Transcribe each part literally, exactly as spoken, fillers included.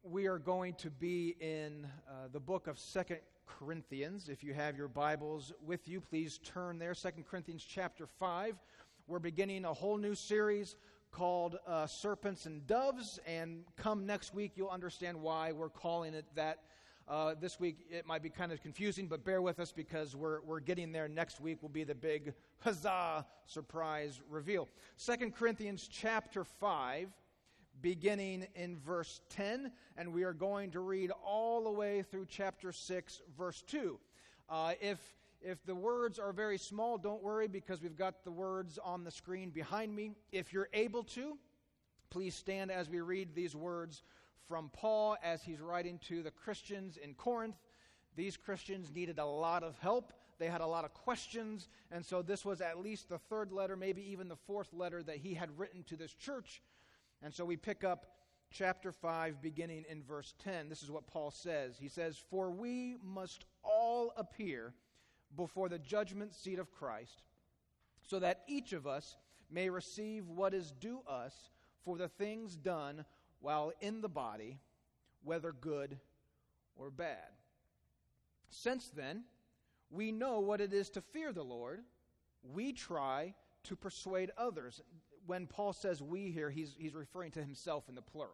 we are going to be in uh, the book of Second Corinthians. If you have your Bibles with you, please turn there. Second Corinthians chapter five. We're beginning a whole new series called uh, Serpents and Doves, and come next week you'll understand why we're calling it that. Uh, this week it might be kind of confusing, but bear with us because we're we're getting there. Next week will be the big huzzah surprise reveal. Second Corinthians chapter five, beginning in verse ten, and we are going to read all the way through chapter six, verse two. Uh, if if the words are very small, don't worry, because we've got the words on the screen behind me. If you're able to, please stand as we read these words from Paul as he's writing to the Christians in Corinth. These Christians needed a lot of help. They had a lot of questions, and so this was at least the third letter, maybe even the fourth letter that he had written to this church. And so we pick up chapter five, beginning in verse ten. This is what Paul says. He says, "For we must all appear before the judgment seat of Christ, so that each of us may receive what is due us for the things done while in the body, whether good or bad. Since then, we know what it is to fear the Lord. We try to persuade others." When Paul says we here, he's, he's referring to himself in the plural.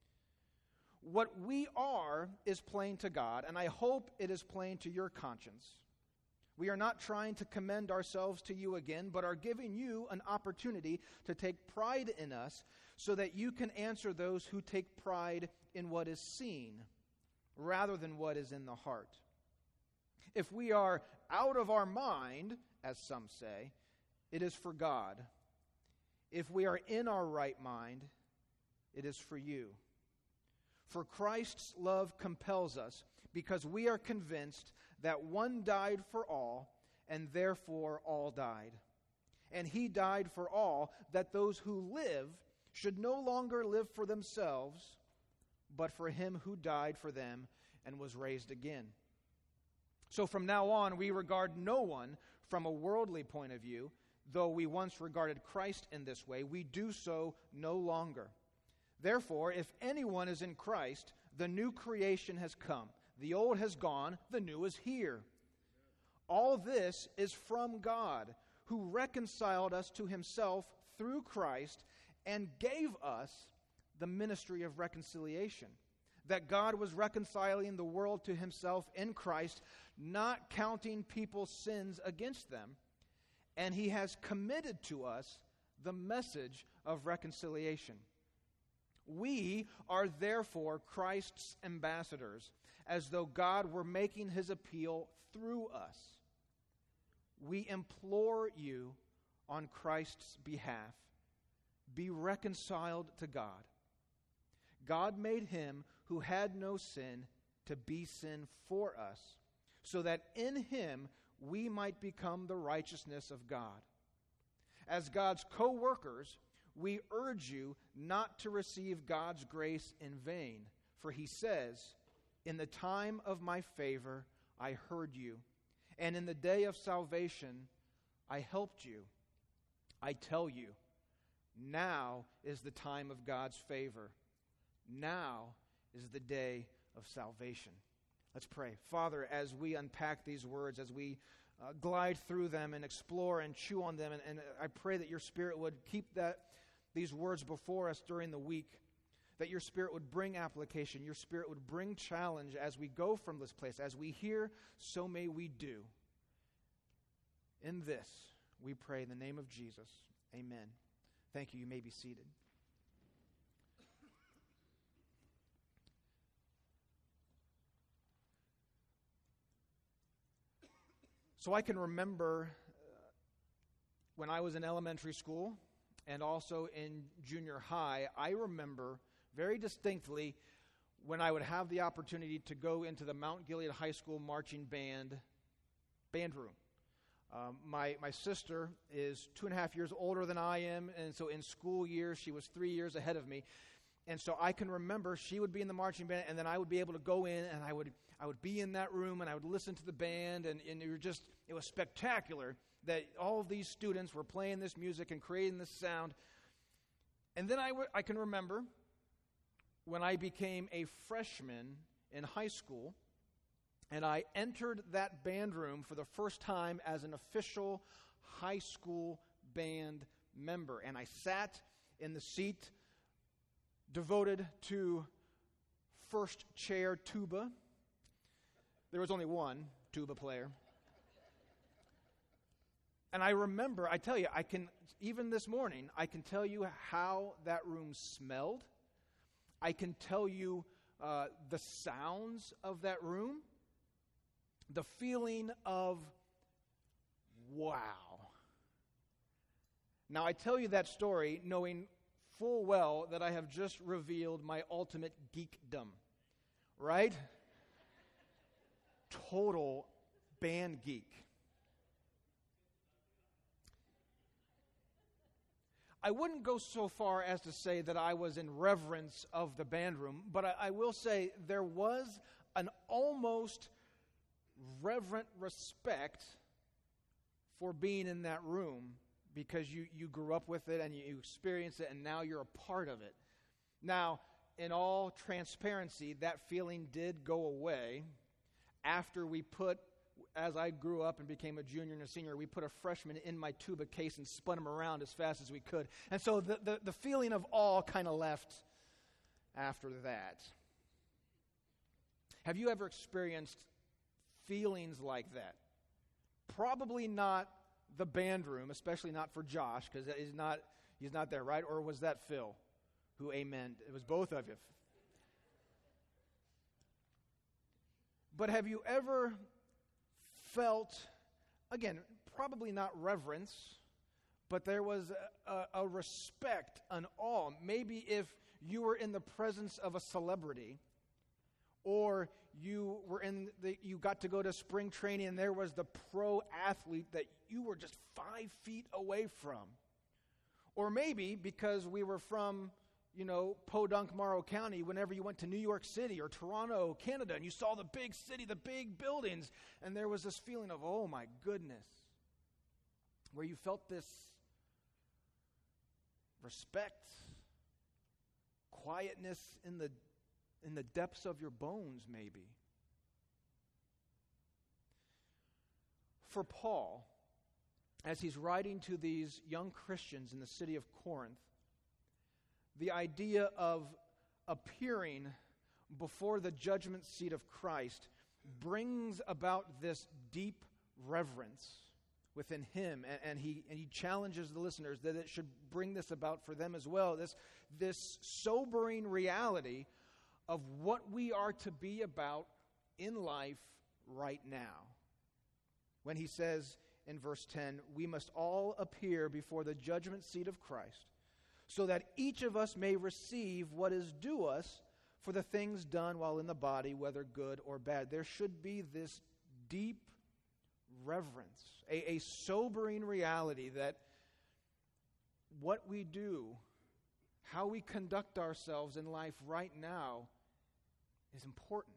"What we are is plain to God, and I hope it is plain to your conscience. We are not trying to commend ourselves to you again, but are giving you an opportunity to take pride in us so that you can answer those who take pride in what is seen rather than what is in the heart. If we are out of our mind, as some say, it is for God. If we are in our right mind, it is for you. For Christ's love compels us, because we are convinced that one died for all, and therefore all died. And he died for all, that those who live should no longer live for themselves, but for him who died for them and was raised again. So from now on, we regard no one from a worldly point of view. Though we once regarded Christ in this way, we do so no longer. Therefore, if anyone is in Christ, the new creation has come. The old has gone, the new is here. All this is from God, who reconciled us to himself through Christ and gave us the ministry of reconciliation. That God was reconciling the world to himself in Christ, not counting people's sins against them. And he has committed to us the message of reconciliation. We are therefore Christ's ambassadors, as though God were making his appeal through us. We implore you on Christ's behalf, be reconciled to God. God made him who had no sin to be sin for us, so that in him we might become the righteousness of God. As God's co-workers, we urge you not to receive God's grace in vain. For he says, 'In the time of my favor I heard you, and in the day of salvation I helped you.' I tell you, now is the time of God's favor. Now is the day of salvation." Let's pray. Father, as we unpack these words, as we uh, glide through them and explore and chew on them, and, and I pray that your Spirit would keep that these words before us during the week, that your Spirit would bring application, your Spirit would bring challenge as we go from this place. As we hear, so may we do. In this, we pray in the name of Jesus. Amen. Thank you. You may be seated. So I can remember uh, when I was in elementary school and also in junior high, I remember very distinctly when I would have the opportunity to go into the Mount Gilead High School marching band band room. Um, my, my sister is two and a half years older than I am, and so in school years, she was three years ahead of me. And so I can remember she would be in the marching band, and then I would be able to go in, and I would I would be in that room, and I would listen to the band, and, and it was just it was spectacular that all of these students were playing this music and creating this sound. And then I, w- I can remember when I became a freshman in high school, and I entered that band room for the first time as an official high school band member. And I sat in the seat devoted to first chair tuba. There was only one tuba player. And I remember, I tell you, I can, even this morning, I can tell you how that room smelled. I can tell you uh, the sounds of that room. The feeling of, wow. Now, I tell you that story knowing full well that I have just revealed my ultimate geekdom, right? Total band geek. I wouldn't go so far as to say that I was in reverence of the band room, but I, I will say there was an almost reverent respect for being in that room because you, you grew up with it and you experienced it and now you're a part of it. Now, in all transparency, that feeling did go away after we put, as I grew up and became a junior and a senior, we put a freshman in my tuba case and spun him around as fast as we could. And so the, the, the feeling of awe kind of left after that. Have you ever experienced feelings like that? Probably not the band room, especially not for Josh, because he's not, he's not there, right? Or was that Phil who amen? It was both of you. But have you ever felt, again, probably not reverence, but there was a, a, a respect, an awe. Maybe if you were in the presence of a celebrity, or you were in the, you got to go to spring training and there was the pro athlete that you were just five feet away from. Or maybe because we were from, you know, Podunk, Morrow County, whenever you went to New York City or Toronto, Canada, and you saw the big city, the big buildings, and there was this feeling of, oh my goodness, where you felt this respect, quietness in the in the depths of your bones, maybe. For Paul, as he's writing to these young Christians in the city of Corinth, the idea of appearing before the judgment seat of Christ brings about this deep reverence within him, and, and he and he challenges the listeners that it should bring this about for them as well. This this sobering reality of what we are to be about in life right now. When he says in verse ten, we must all appear before the judgment seat of Christ, so that each of us may receive what is due us for the things done while in the body, whether good or bad. There should be this deep reverence, a, a sobering reality that what we do, how we conduct ourselves in life right now is important.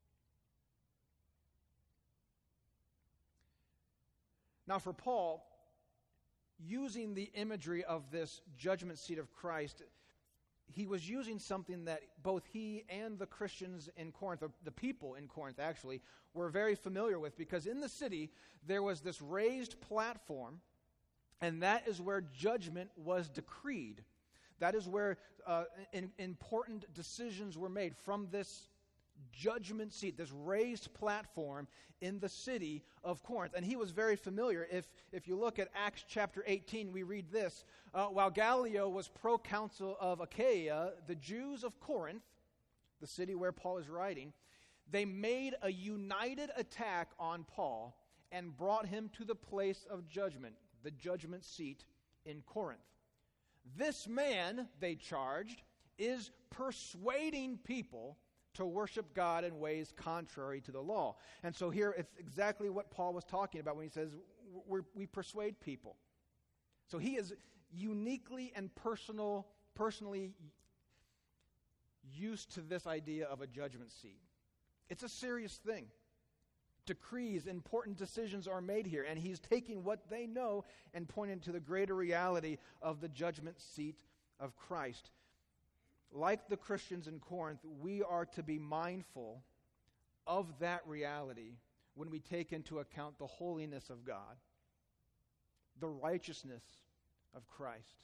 Now for Paul, using the imagery of this judgment seat of Christ, he was using something that both he and the Christians in Corinth, the people in Corinth actually, were very familiar with, because in the city there was this raised platform, and that is where judgment was decreed. That is where uh, in, important decisions were made from this judgment seat, this raised platform in the city of Corinth. And he was very familiar. If if you look at Acts chapter eighteen, we read this. Uh, while Gallio was proconsul of Achaia, the Jews of Corinth, the city where Paul is writing, they made a united attack on Paul and brought him to the place of judgment, the judgment seat in Corinth. This man, they charged, is persuading people to worship God in ways contrary to the law. And so here it's exactly what Paul was talking about when he says we're, we persuade people. So he is uniquely and personal, personally used to this idea of a judgment seat. It's a serious thing. Decrees, important decisions are made here, and he's taking what they know and pointing to the greater reality of the judgment seat of Christ. like the Christians in Corinth, we are to be mindful of that reality when we take into account the holiness of God, the righteousness of Christ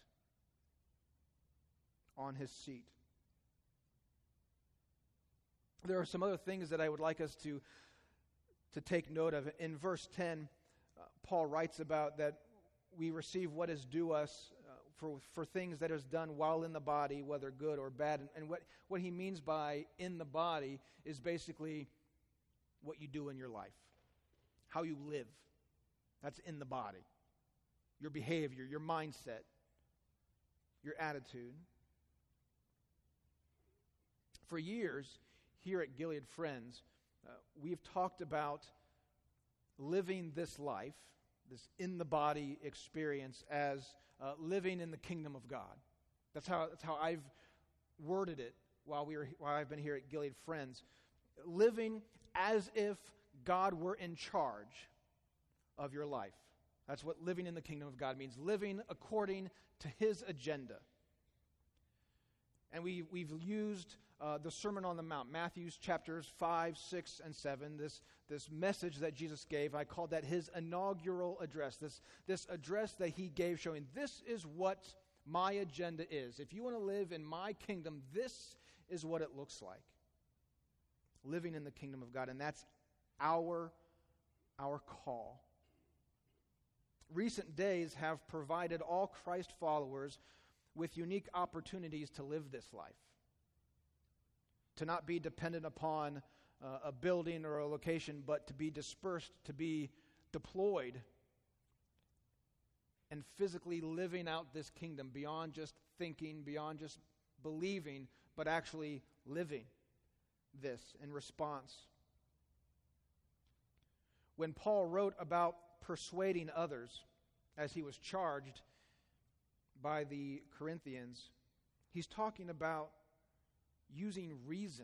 on his seat. There are some other things that I would like us to, to take note of. In verse ten, uh, Paul writes about that we receive what is due us uh, for, for things that is done while in the body, whether good or bad. And, and what, what he means by in the body is basically what you do in your life, how you live. That's in the body. Your behavior, your mindset, your attitude. For years, here at Gilead Friends, uh, we've talked about living this life, this in-the-body experience, as uh, living in the kingdom of God. That's how, that's how I've worded it while, we were, while I've been here at Gilead Friends. Living as if God were in charge of your life. That's what living in the kingdom of God means. Living according to his agenda. And we, we've used uh, the Sermon on the Mount, Matthew's chapters five, six, and seven, this, this message that Jesus gave. I called that his inaugural address, this, this address that he gave showing this is what my agenda is. If you want to live in my kingdom, this is what it looks like. Living in the kingdom of God, and that's our, our call. Recent days have provided all Christ followers with unique opportunities to live this life. To not be dependent upon uh, a building or a location, but to be dispersed, to be deployed, and physically living out this kingdom beyond just thinking, beyond just believing, but actually living this in response. When Paul wrote about persuading others, as he was charged by the Corinthians, he's talking about using reason.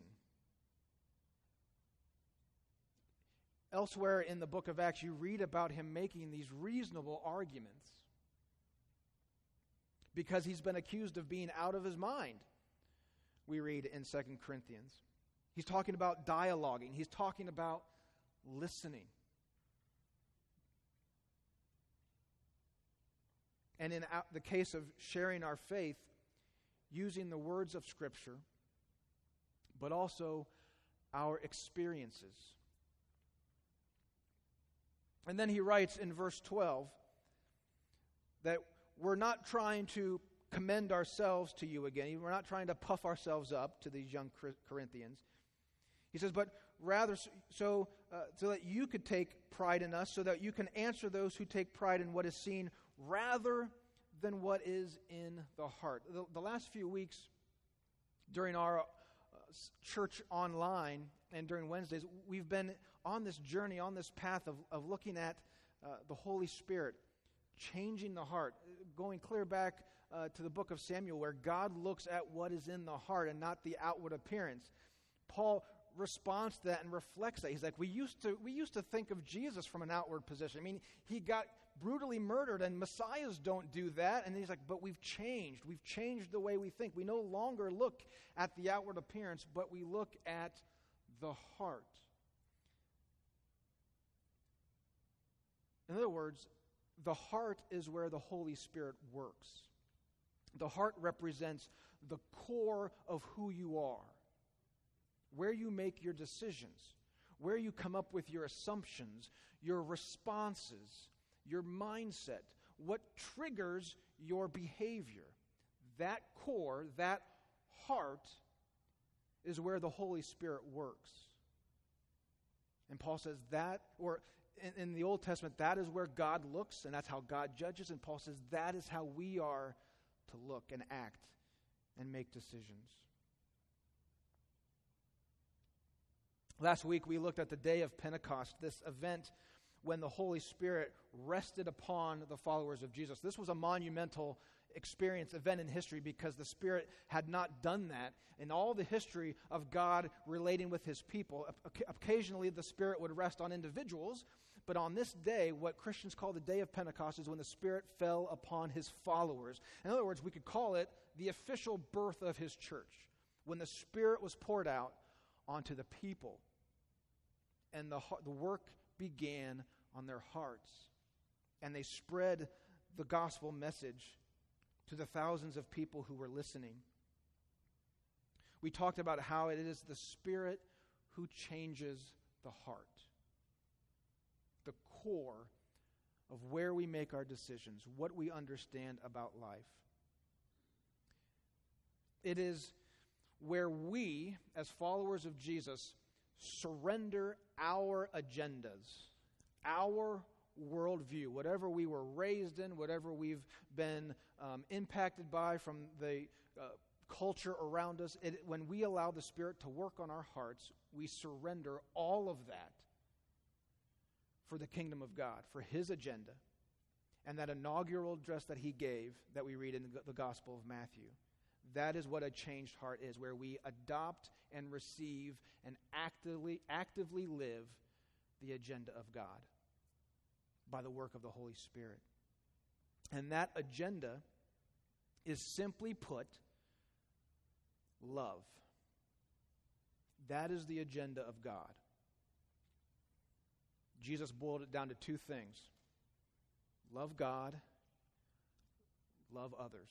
Elsewhere in the book of Acts, you read about him making these reasonable arguments because he's been accused of being out of his mind, we read in Second Corinthians. He's talking about dialoguing. He's talking about listening. And in the case of sharing our faith, using the words of Scripture, but also our experiences. And then he writes in verse twelve that we're not trying to commend ourselves to you again. We're not trying to puff ourselves up to these young Corinthians. He says, but rather so, uh, so that you could take pride in us, so that you can answer those who take pride in what is seen rather than what is in the heart. The, the last few weeks during our uh, church online and during Wednesdays, we've been on this journey, on this path of, of looking at uh, the Holy Spirit, changing the heart, going clear back uh, to the book of Samuel where God looks at what is in the heart and not the outward appearance. Paul responds to that and reflects that. He's like, we used to we used to think of Jesus from an outward position. I mean, he got brutally murdered, and messiahs don't do that. And he's like, but we've changed. We've changed the way we think. We no longer look at the outward appearance, but we look at the heart. In other words, the heart is where the Holy Spirit works. The heart represents the core of who you are, where you make your decisions, where you come up with your assumptions, your responses, your mindset, what triggers your behavior. That core, that heart, is where the Holy Spirit works. And Paul says that, or in, in the Old Testament, that is where God looks, and that's how God judges. And Paul says that is how we are to look and act and make decisions. Last week we looked at the day of Pentecost, this event when the Holy Spirit rested upon the followers of Jesus. This was a monumental experience, event in history, because the Spirit had not done that in all the history of God relating with his people. Occasionally the Spirit would rest on individuals, but on this day, what Christians call the day of Pentecost is when the Spirit fell upon his followers. In other words, we could call it the official birth of his church. when the Spirit was poured out onto the people, and the, the work began on their hearts, and they spread the gospel message to the thousands of people who were listening. We talked about how it is the Spirit who changes the heart, the core of where we make our decisions, what we understand about life. It is where we, as followers of Jesus, surrender our agendas, our worldview, whatever we were raised in, whatever we've been um, impacted by from the uh, culture around us. It, when we allow the Spirit to work on our hearts, we surrender all of that for the kingdom of God, for His agenda, and that inaugural address that He gave that we read in the Gospel of Matthew. That is what a changed heart is, where we adopt and receive and actively, actively live the agenda of God by the work of the Holy Spirit. And that agenda is, simply put, love. That is the agenda of God. Jesus boiled it down to two things: love God, love others.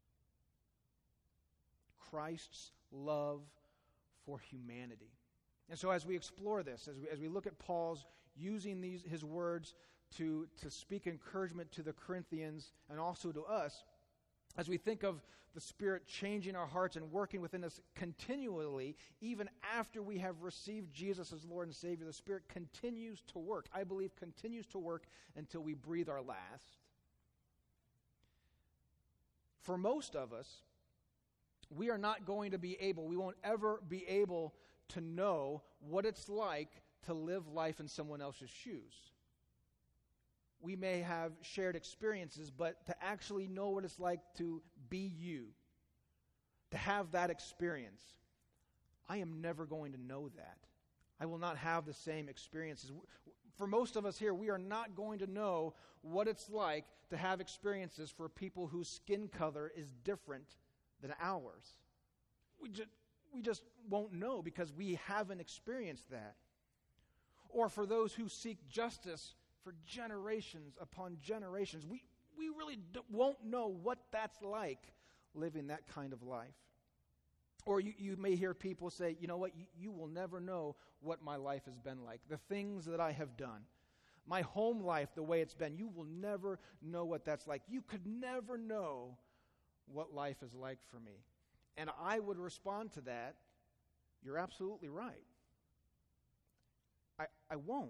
Christ's love for humanity. And so as we explore this, as we, as we look at Paul's using these his words to, to speak encouragement to the Corinthians and also to us, as we think of the Spirit changing our hearts and working within us continually, even after we have received Jesus as Lord and Savior, the Spirit continues to work. I believe continues to work until we breathe our last. For most of us, we are not going to be able, we won't ever be able to know what it's like to live life in someone else's shoes. We may have shared experiences, but to actually know what it's like to be you, to have that experience, I am never going to know that. I will not have the same experiences. For most of us here, we are not going to know what it's like to have experiences for people whose skin color is different than ours. We just, we just won't know because we haven't experienced that. Or for those who seek justice for generations upon generations, we, we really d- won't know what that's like, living that kind of life. Or you, you may hear people say, you know what, you, you will never know what my life has been like. The things that I have done, my home life, the way it's been, you will never know what that's like. You could never know what life is like for me. And I would respond to that, you're absolutely right. I, I won't.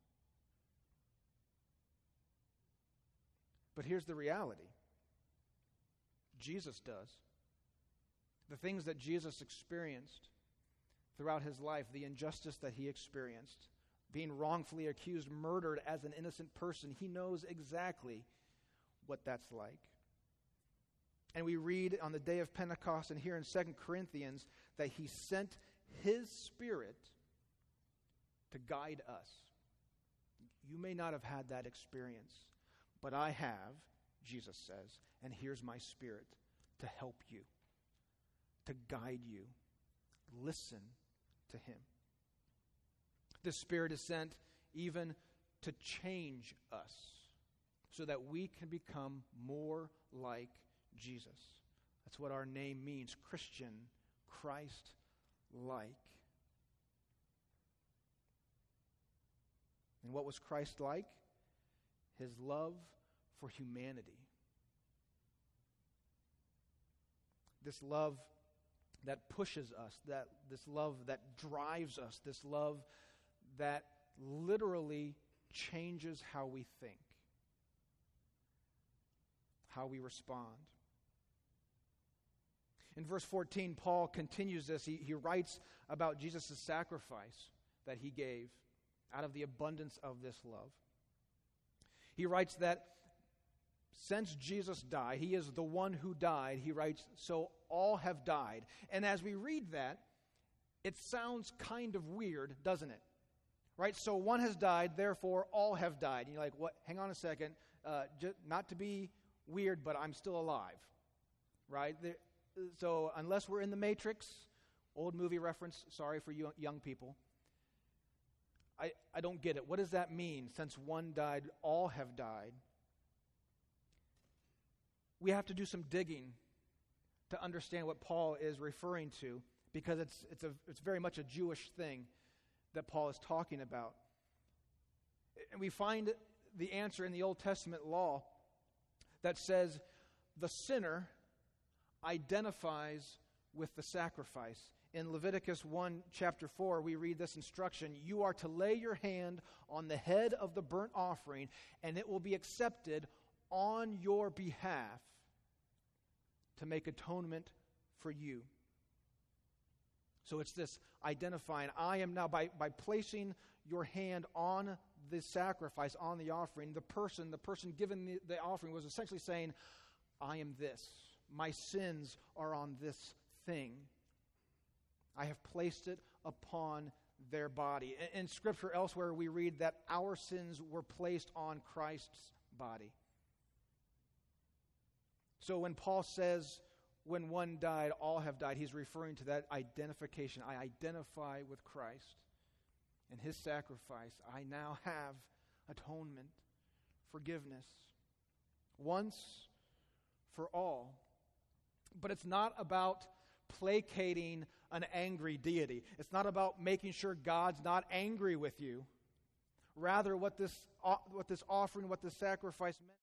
But here's the reality. Jesus does. The things that Jesus experienced throughout his life, the injustice that he experienced, being wrongfully accused, murdered as an innocent person, he knows exactly what that's like. And we read on the day of Pentecost and here in Second Corinthians that he sent his Spirit to guide us. You may not have had that experience, but I have, Jesus says, and here's my Spirit to help you, to guide you. Listen to him. The Spirit is sent even to change us so that we can become more like Jesus. That's what our name means, Christian, Christ-like. And what was Christ like? His love for humanity. This love that pushes us, that this love that drives us, this love that literally changes how we think, how we respond. In verse fourteen, Paul continues this. He, he writes about Jesus' sacrifice that he gave out of the abundance of this love. He writes that since Jesus died, he is the one who died. He writes, so all have died. And as we read that, it sounds kind of weird, doesn't it? Right? So one has died, therefore all have died. And you're like, what? Hang on a second. Uh, just, not to be weird, but I'm still alive. Right? There, so unless we're in the Matrix, Old movie reference, sorry for you young people. I, I don't get it. What does that mean? Since one died, all have died. We have to do some digging to understand what Paul is referring to, because it's it's a it's very much a Jewish thing that Paul is talking about. And we find the answer in the Old Testament law that says the sinner identifies with the sacrifice. In Leviticus one, chapter four, we read this instruction: you are to lay your hand on the head of the burnt offering, and it will be accepted on your behalf to make atonement for you. So it's this identifying. I am now, by, by placing your hand on the sacrifice, on the offering, the person, the person given the, the offering was essentially saying, I am this. My sins are on this thing. I have placed it upon their body. In, in Scripture elsewhere, we read that our sins were placed on Christ's body. So when Paul says, when one died, all have died, he's referring to that identification. I identify with Christ and his sacrifice. I now have atonement, forgiveness, once for all. But it's not about placating an angry deity. It's not about making sure God's not angry with you. Rather, what this, what this offering, what this sacrifice meant,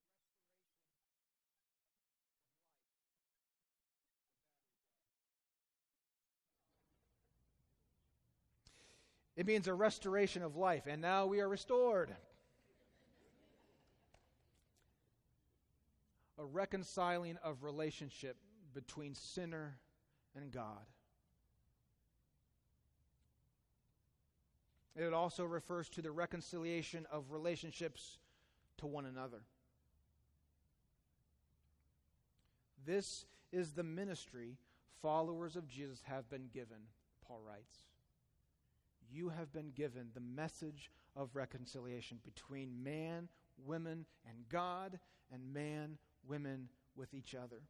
it means a restoration of life, and now we are restored. A reconciling of relationship between sinner and God. It also refers to the reconciliation of relationships to one another. This is the ministry followers of Jesus have been given, Paul writes. You have been given the message of reconciliation between man, women, and God, and man, women with each other.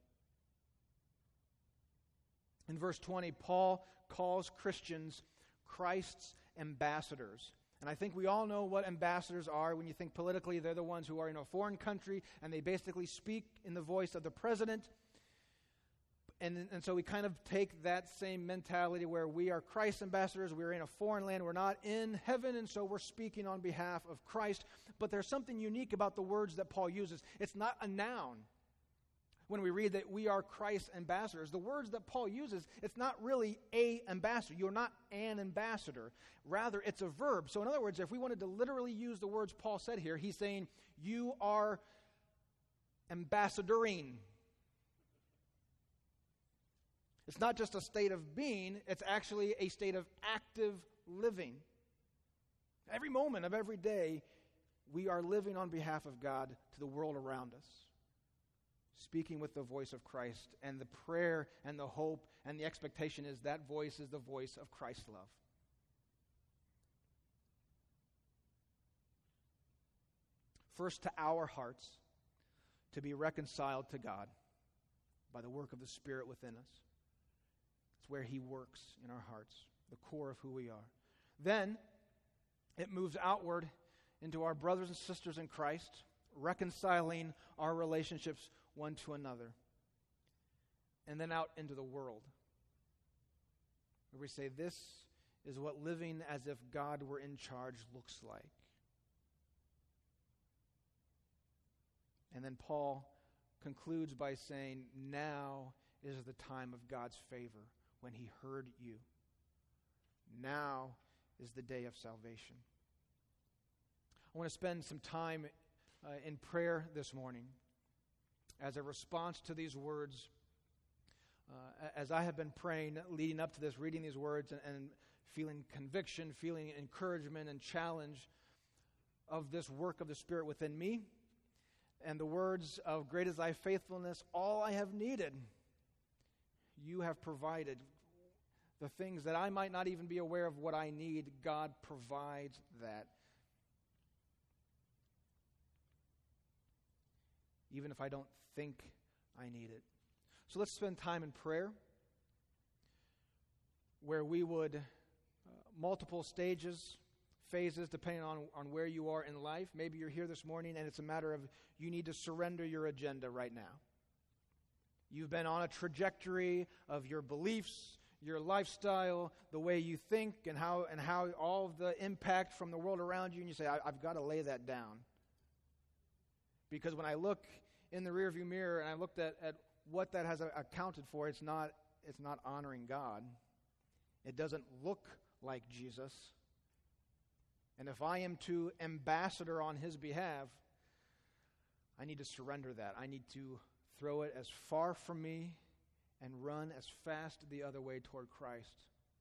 In verse twenty, Paul calls Christians Christ's ambassadors. And I think we all know what ambassadors are. When you think politically, they're the ones who are in a foreign country, and they basically speak in the voice of the president. And, and so we kind of take that same mentality where we are Christ's ambassadors. We're in a foreign land. We're not in heaven, and so we're speaking on behalf of Christ. But there's something unique about the words that Paul uses. It's not a noun. When we read that we are Christ's ambassadors, the words that Paul uses, it's not really a ambassador. You're not an ambassador. Rather, it's a verb. So in other words, if we wanted to literally use the words Paul said here, he's saying, you are ambassadoring. It's not just a state of being, it's actually a state of active living. Every moment of every day, we are living on behalf of God to the world around us, speaking with the voice of Christ, and the prayer and the hope and the expectation is that voice is the voice of Christ's love. First, to our hearts, to be reconciled to God by the work of the Spirit within us. It's where He works in our hearts, the core of who we are. Then, it moves outward into our brothers and sisters in Christ, reconciling our relationships one to another, and then out into the world, where we say this is what living as if God were in charge looks like. And then Paul concludes by saying, now is the time of God's favor when He heard you. Now is the day of salvation. I want to spend some time uh, in prayer this morning as a response to these words. Uh, as I have been praying, leading up to this, reading these words and, and feeling conviction, feeling encouragement and challenge of this work of the Spirit within me, and the words of great is thy faithfulness, all I have needed, you have provided. The things that I might not even be aware of what I need, God provides that. Even if I don't think I need it. So let's spend time in prayer. where we would, uh, multiple stages, phases, depending on, on where you are in life. Maybe you're here this morning and it's a matter of you need to surrender your agenda right now. You've been on a trajectory of your beliefs, your lifestyle, the way you think, and how and how all of the impact from the world around you, and you say, I, I've got to lay that down. Because when I look in the rearview mirror and I looked at, at what that has accounted for, it's not it's not honoring God. It doesn't look like Jesus. And if I am to ambassador on his behalf, I need to surrender that. I need to throw it as far from me and run as fast the other way toward Christ.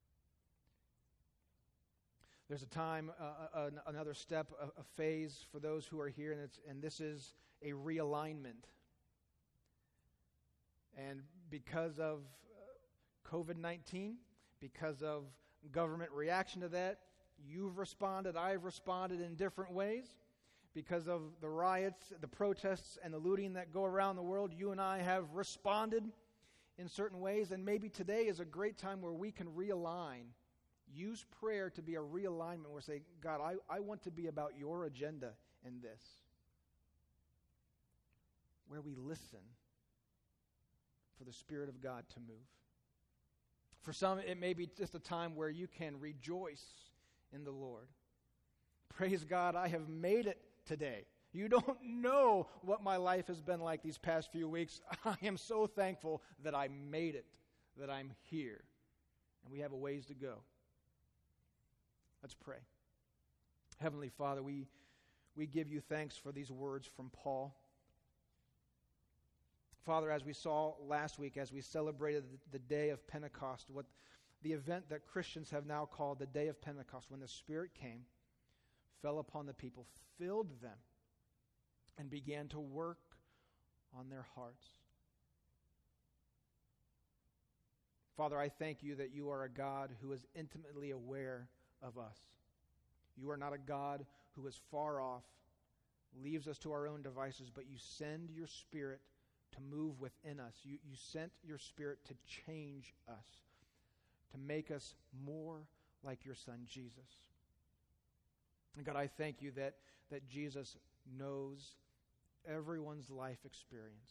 There's a time, uh, another step, a, a phase for those who are here, and, it's, and this is a realignment. And because of uh, covid nineteen, because of government reaction to that, you've responded, I've responded in different ways. Because of the riots, the protests, and the looting that go around the world, you and I have responded in certain ways. And maybe today is a great time where we can realign. Use prayer to be a realignment where we say, God, I, I want to be about your agenda in this. Where we listen for the Spirit of God to move. For some, it may be just a time where you can rejoice in the Lord. Praise God, I have made it today. You don't know what my life has been like these past few weeks. I am so thankful that I made it, that I'm here. And we have a ways to go. Let's pray. Heavenly Father, we, we give you thanks for these words from Paul. Father, as we saw last week, as we celebrated the, the day of Pentecost, what the event that Christians have now called the day of Pentecost, when the Spirit came, fell upon the people, filled them, and began to work on their hearts. Father, I thank you that you are a God who is intimately aware of us. You are not a God who is far off, leaves us to our own devices, but you send your Spirit to move within us. You, you sent your Spirit to change us, to make us more like your Son, Jesus. And God, I thank you that, that Jesus knows everyone's life experience.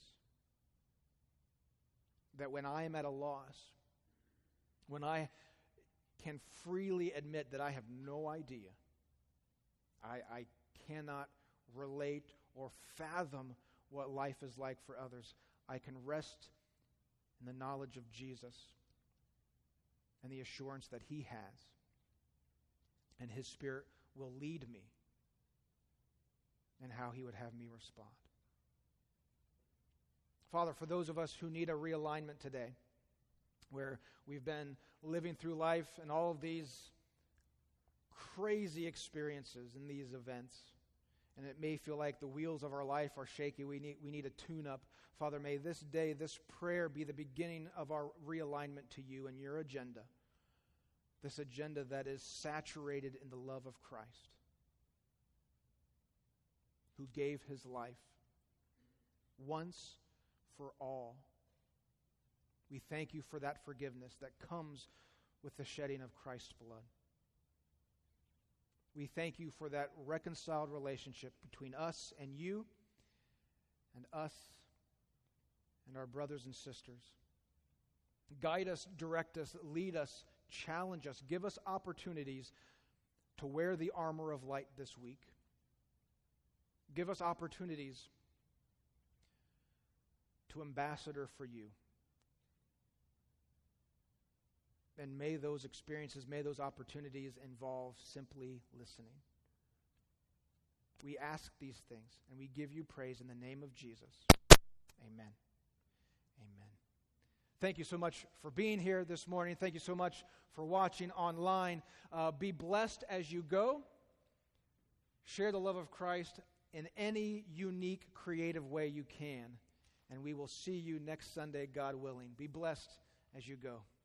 That when I am at a loss, when I can freely admit that I have no idea, I, I cannot relate or fathom what life is like for others, I can rest in the knowledge of Jesus and the assurance that he has. And his Spirit will lead me in how he would have me respond. Father, for those of us who need a realignment today, where we've been living through life and all of these crazy experiences and these events, and it may feel like the wheels of our life are shaky, we need, we need a tune-up. Father, may this day, this prayer be the beginning of our realignment to you and your agenda. This agenda that is saturated in the love of Christ, who gave his life once for all. We thank you for that forgiveness that comes with the shedding of Christ's blood. We thank you for that reconciled relationship between us and you, and us and our brothers and sisters. Guide us, direct us, lead us, challenge us, give us opportunities to wear the armor of light this week. Give us opportunities to ambassador for you. And may those experiences, may those opportunities involve simply listening. We ask these things, and we give you praise in the name of Jesus. Amen. Amen. Thank you so much for being here this morning. Thank you so much for watching online. Uh, be blessed as you go. Share the love of Christ in any unique, creative way you can. And we will see you next Sunday, God willing. Be blessed as you go.